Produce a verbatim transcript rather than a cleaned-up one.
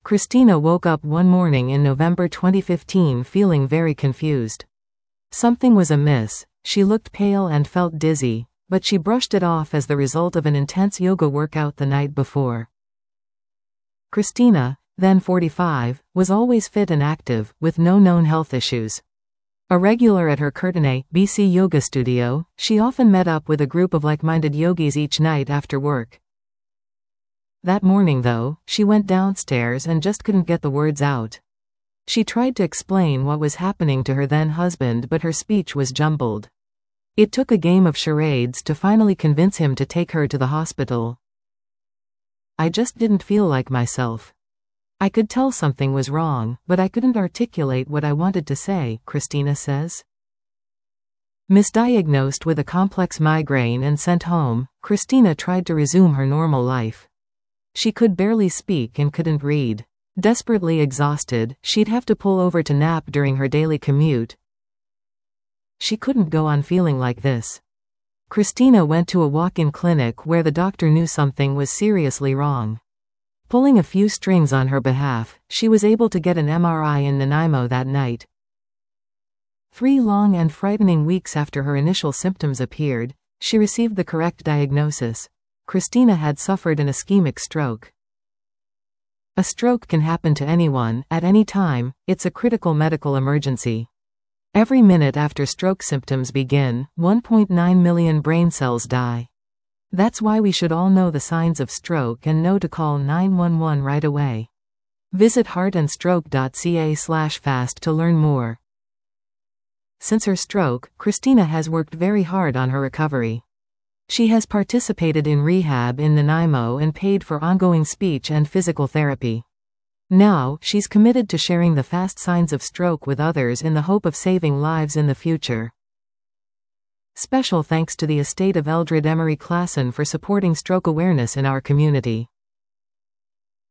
Christina woke up one morning in November twenty fifteen feeling very confused. Something was amiss. She looked pale and felt dizzy, but she brushed it off as the result of an intense yoga workout the night before. Christina, then forty-five, was always fit and active, with no known health issues. A regular at her Courtenay, B C yoga studio, she often met up with a group of like-minded yogis each night after work. That morning though, she went downstairs and just couldn't get the words out. She tried to explain what was happening to her then husband, but her speech was jumbled. It took a game of charades to finally convince him to take her to the hospital. "I just didn't feel like myself. I could tell something was wrong, but I couldn't articulate what I wanted to say," Christina says. Misdiagnosed with a complex migraine and sent home, Christina tried to resume her normal life. She could barely speak and couldn't read. Desperately exhausted, she'd have to pull over to nap during her daily commute. She couldn't go on feeling like this. Christina went to a walk-in clinic where the doctor knew something was seriously wrong. Pulling a few strings on her behalf, she was able to get an M R I in Nanaimo that night. Three long and frightening weeks after her initial symptoms appeared, she received the correct diagnosis. Christina had suffered an ischemic stroke. A stroke can happen to anyone, at any time. It's a critical medical emergency. Every minute after stroke symptoms begin, one point nine million brain cells die. That's why we should all know the signs of stroke and know to call nine one one right away. Visit heartandstroke dot c a slash fast to learn more. Since her stroke, Christina has worked very hard on her recovery. She has participated in rehab in Nanaimo and paid for ongoing speech and physical therapy. Now, she's committed to sharing the fast signs of stroke with others in the hope of saving lives in the future. Special thanks to the estate of Eldred Emery Klassen for supporting stroke awareness in our community.